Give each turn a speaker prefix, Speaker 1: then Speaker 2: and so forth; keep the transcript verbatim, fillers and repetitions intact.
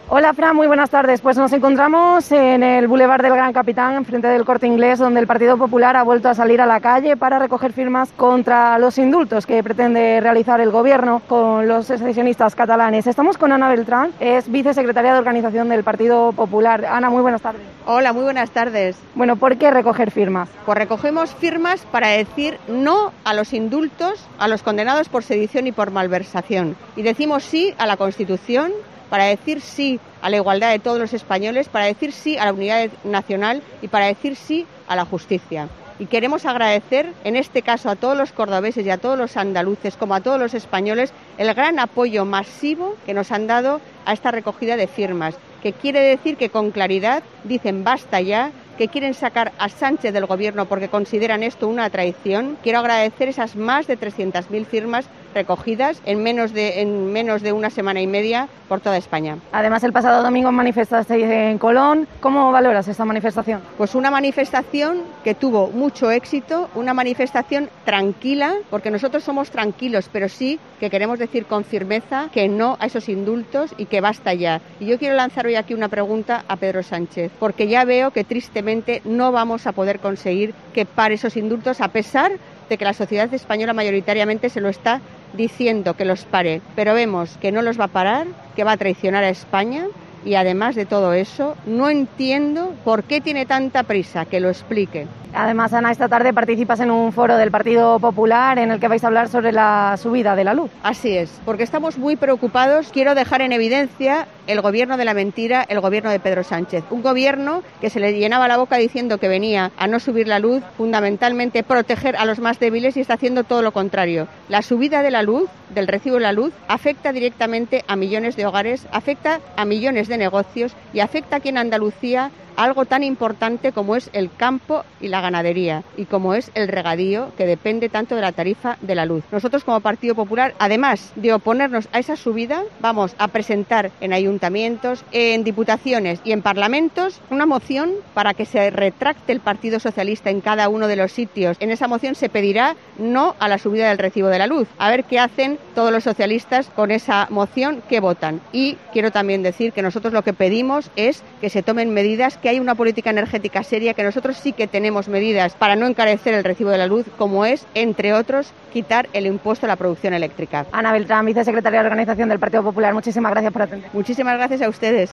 Speaker 1: Hola, Fran, muy buenas tardes. Pues nos encontramos en el Boulevard del Gran Capitán, enfrente del Corte Inglés, donde el Partido Popular ha vuelto a salir a la calle para recoger firmas contra los indultos que pretende realizar el Gobierno con los secesionistas catalanes. Estamos con Ana Beltrán, es vicesecretaria de Organización del Partido Popular. Ana, muy buenas tardes.
Speaker 2: Hola, muy buenas tardes.
Speaker 1: Bueno, ¿por qué recoger firmas?
Speaker 2: Pues recogemos firmas para decir no a los indultos a los condenados por sedición y por malversación. Y decimos sí a la Constitución, para decir sí a la igualdad de todos los españoles, para decir sí a la unidad nacional y para decir sí a la justicia. Y queremos agradecer en este caso a todos los cordobeses y a todos los andaluces, como a todos los españoles, el gran apoyo masivo que nos han dado a esta recogida de firmas, que quiere decir que con claridad dicen basta ya, que quieren sacar a Sánchez del Gobierno porque consideran esto una traición. Quiero agradecer esas más de trescientas mil firmas recogidas en menos de en menos de una semana y media por toda España.
Speaker 1: Además, el pasado domingo manifestasteis en Colón. ¿Cómo valoras esta manifestación?
Speaker 2: Pues una manifestación que tuvo mucho éxito, una manifestación tranquila, porque nosotros somos tranquilos, pero sí que queremos decir con firmeza que no a esos indultos y que basta ya. Y yo quiero lanzar hoy aquí una pregunta a Pedro Sánchez, porque ya veo que tristemente no vamos a poder conseguir que pare esos indultos, a pesar de que la sociedad española mayoritariamente se lo está diciendo que los pare, pero vemos que no los va a parar, que va a traicionar a España. Y además de todo eso, no entiendo por qué tiene tanta prisa, que lo explique.
Speaker 1: Además, Ana, esta tarde participas en un foro del Partido Popular en el que vais a hablar sobre la subida de la luz.
Speaker 2: Así es, porque estamos muy preocupados. Quiero dejar en evidencia el gobierno de la mentira, el gobierno de Pedro Sánchez. Un gobierno que se le llenaba la boca diciendo que venía a no subir la luz, fundamentalmente proteger a los más débiles, y está haciendo todo lo contrario. La subida de la luz, del recibo de la luz, afecta directamente a millones de hogares, afecta a millones de negocios y afecta aquí en Andalucía algo tan importante como es el campo y la ganadería y como es el regadío, que depende tanto de la tarifa de la luz. Nosotros, como Partido Popular, además de oponernos a esa subida, vamos a presentar en ayuntamientos, en diputaciones y en parlamentos una moción para que se retracte el Partido Socialista en cada uno de los sitios. En esa moción se pedirá no a la subida del recibo de la luz. A ver qué hacen todos los socialistas con esa moción, qué votan. Y quiero también decir que nosotros lo que pedimos es que se tomen medidas, que hay una política energética seria, que nosotros sí que tenemos medidas para no encarecer el recibo de la luz, como es, entre otros, quitar el impuesto a la producción eléctrica.
Speaker 1: Ana Beltrán, vicesecretaria de Organización del Partido Popular, muchísimas gracias por atender.
Speaker 2: Muchísimas gracias a ustedes.